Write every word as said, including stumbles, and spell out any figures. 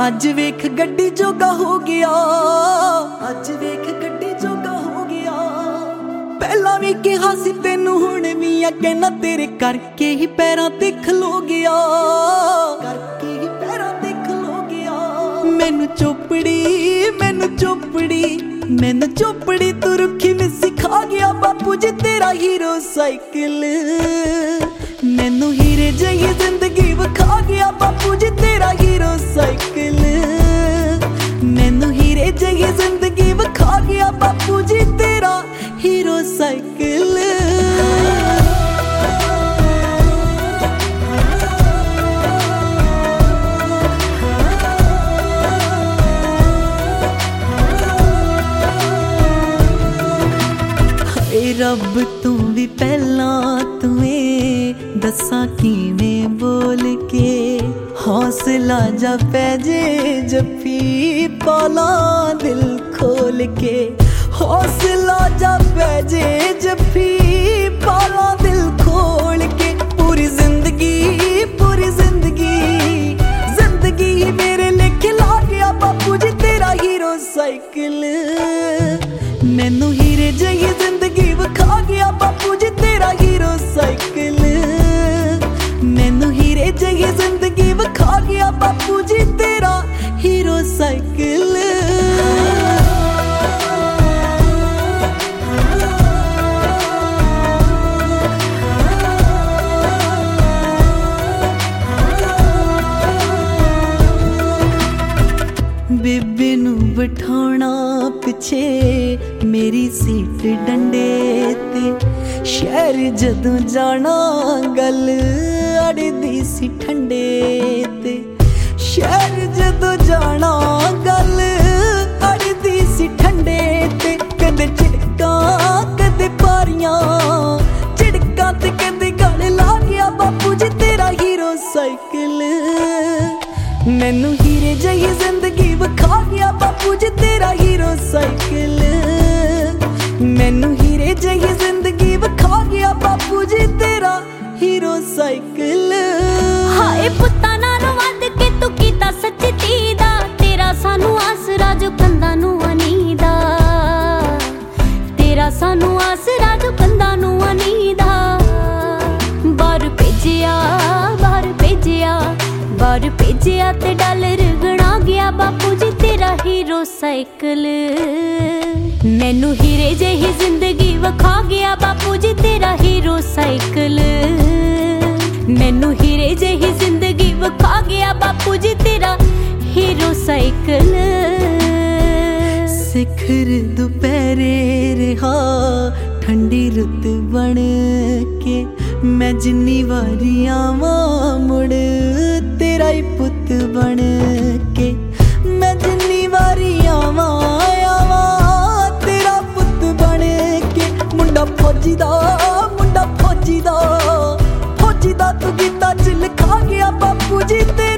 ਅੱਜ ਵੇਖ ਗੱਡੀ ਜੋਗਾ ਹੋ ਗਿਆ, ਅੱਜ ਵੇਖ ਗੱਡੀ ਜੋਗਾ ਹੋ ਗਿਆ। ਪਹਿਲਾਂ ਵੀ ਕਿਹਾ ਸੀ ਤੈਨੂੰ ਹੁਣ ਵੀ ਆ ਕਹਿਣਾ, ਤੇਰੇ ਕਰਕੇ ਹੀ ਪੈਰਾਂ ਤੇ ਖਲੋ ਗਿਆ, ਕਰਕੇ ਹੀ ਪੈਰਾਂ ਤੇ ਖਲੋ ਗਿਆ। ਮੈਨੂੰ ਚੋਪੜੀ ਮੈਨੂੰ ਚੋਪੜੀ ਮੈਨੂੰ ਚੋਪੜੀ ਤੂੰ ਰੁੱਖੀ ਵੀ ਸਿਖਾ ਗਿਆ, ਬਾਪੂ ਜੀ ਤੇਰਾ ਹੀਰੋ ਸਾਈਕਲ। ਮੈਨੂੰ ਹੀਰੇ ਜਿਹੀ ਜ਼ਿੰਦਗੀ ਵਿਖਾ ਗਿਆ, ਬਾਪੂ ਜੀ ਤੇਰਾ ਹੀਰੋ ਸਾਈਕਲ। ਮੈਨੂੰ ਹੀਰੇ ਜਿਹੀ ਜ਼ਿੰਦਗੀ ਵਿਖਾ ਗਿਆ, ਬਾਪੂ ਜੀ ਤੇਰਾ ਹੀਰੋ ਸਾਈਕਲ। ਰੱਬ ਤੂੰ ਵੀ ਪਹਿਲਾਂ ਤੂੰ ਏ ਦੱਸਾਂ ਕਿਵੇਂ ਬੋਲ ਕੇ, ਹੌਸਲਾ ਜਾ ਪੈ ਜੇ ਜੱਫੀ ਪਾਲਾਂ ਦਿਲ ਖੋਲ ਕੇ, ਹੌਸਲਾ ਜਾ ਪੈ ਜੇ ਜੱਫੀ ਪਾਲਾਂ ਦਿਲ ਖੋਲ ਕੇ। ਪੂਰੀ ਜ਼ਿੰਦਗੀ ਪੂਰੀ ਜ਼ਿੰਦਗੀ ਜ਼ਿੰਦਗੀ ਮੇਰੇ ਲਿਖ ਲਾ ਗਿਆ, ਬਾਪੂ ਜੀ ਤੇਰਾ ਹੀਰੋ ਸਾਈਕਲ। ਮੈਨੂੰ ਹੀਰੇ ਜਿਹੀ ਜ਼ਿੰਦਗੀ ਵਿਖਾ ਗਿਆ, ਬਾਪੂ ਜੀ ਤੇਰਾ ਹੀਰੋ ਸਾਈਕਲ। ਮੈਨੂੰ ਹੀਰੇ ਜਿਹੀ ਜ਼ਿੰਦਗੀ ਵਿਖਾ ਗਿਆ, ਬਾਪੂ ਜੀ ਤੇਰਾ ਹੀਰੋ ਸਾਈਕਲ। ਬੇਬੇ ਨੂੰ ਬਿਠਾਉਣਾ ਪਿੱਛੇ ਮੇਰੀ ਸੀਟ ਡੰਡੇ ਤੇ, ਸ਼ਹਿਰ ਜਦੋਂ ਜਾਣਾ ਗੱਲ ਅੜਦੀ ਸੀ ਠੰਡੇ ਤੇ, ਸ਼ਹਿਰ ਜਦੋਂ ਜਾਣਾ ਗੱਲ ਅੜਦੀ ਸੀ ਠੰਡੇ ਤੇ। ਕਦੇ ਝਿੜਕਾਂ ਕਦੇ ਪਾਰੀਆਂ ਝਿੜਕਾਂ ਤੇ ਕਦੇ ਗਲ ਲਾ ਗਿਆ, ਬਾਪੂ ਜੀ ਤੇਰਾ ਹੀਰੋ ਸਾਈਕਲ। ਮੈਨੂੰ ਹੀਰੇ ਜਿਹੀ ਜ਼ਿੰਦਗੀ ਵਿਖਾ ਗਿਆ, ਬਾਪੂ ਜੀ ਤੇਰਾ ਹੀਰੋ ਸਾਈਕਲ। ਮੈਨੂੰ ਹੀਰੇ ਜਿਹੀ ਜ਼ਿੰਦਗੀ ਵਿਖਾ ਗਿਆ, ਬਾਪੂ ਜੀ ਤੇਰਾ ਹੀਰੋ ਸਾਈਕਲ। ਹਾਏ ਪੁੱਤਾਂ ਨਾਲੋਂ ਵੱਧ ਕੇ ਤੂੰ ਕੀਤਾ ਸੱਚੀ ਧੀ ਦਾ, ਤੇਰਾ ਸਾਨੂੰ ਆਸਰਾ ਜੋ ਕੰਧਾਂ ਨੂੰ ਅਨੀਦਾ, ਤੇਰਾ ਸਾਨੂੰ ਆਸਰਾ ਜੋ ਕੰਧਾਂ ਨੂੰ ਅਨੀਦਾ। ਬਾਹਰ ਭੇਜਿਆ ਬਾਹਰ ਭੇਜਿਆ ਬਾਹਰ ਭੇਜਿਆ ਤੇ ਡਾਲਰ ਗਣਾ ਗਿਆ, ਬਾਪੂ ਜੀ ਤੇਰਾ ਹੀਰੋ ਸਾਈਕਲ। ਮੈਨੂੰ ਹੀਰੇ ਜਿਹੀ ਜ਼ਿੰਦਗੀ ਵਿਖਾ ਗਿਆ, ਬਾਪੂ ਜੀ ਤੇਰਾ ਹੀਰੋ ਸਾਈਕਲ। ਮੈਨੂੰ ਹੀਰੇ ਜਿਹੀ ਜ਼ਿੰਦਗੀ ਵਿਖਾ ਗਿਆ, ਬਾਪੂ ਜੀ ਤੇਰਾ ਹੀਰੋ ਸਾਈਕਲ। ਸਿਖਰ ਦੁਪਹਿਰੇ ਰਿਹਾ ਠੰਡੀ ਰੁੱਤ ਬਣ ਕੇ, ਮੈਂ ਜਿੰਨੀ ਵਾਰੀ ਆਵਾਂ ਮੁੜ ਤੇਰਾ ਹੀ ਪੁੱਤ ਬਣ ਕੇ। ਮੈਂ ਜਿੰਨੀ ਵਾਰੀ ਆਵਾਂ ਆਵਾਂ ਤੇਰਾ ਪੁੱਤ ਬਣ ਕੇ। ਮੁੰਡਾ ਫੌਜੀ ਦਾ ਮੁੰਡਾ ਫੌਜੀ ਦਾ ਫੌਜੀ ਦਾ ਤੂੰ ਗੀਤਾਂ ਚ ਲਿਖਾ ਗਿਆ, ਬਾਪੂ ਜੀ ਤੇਰਾ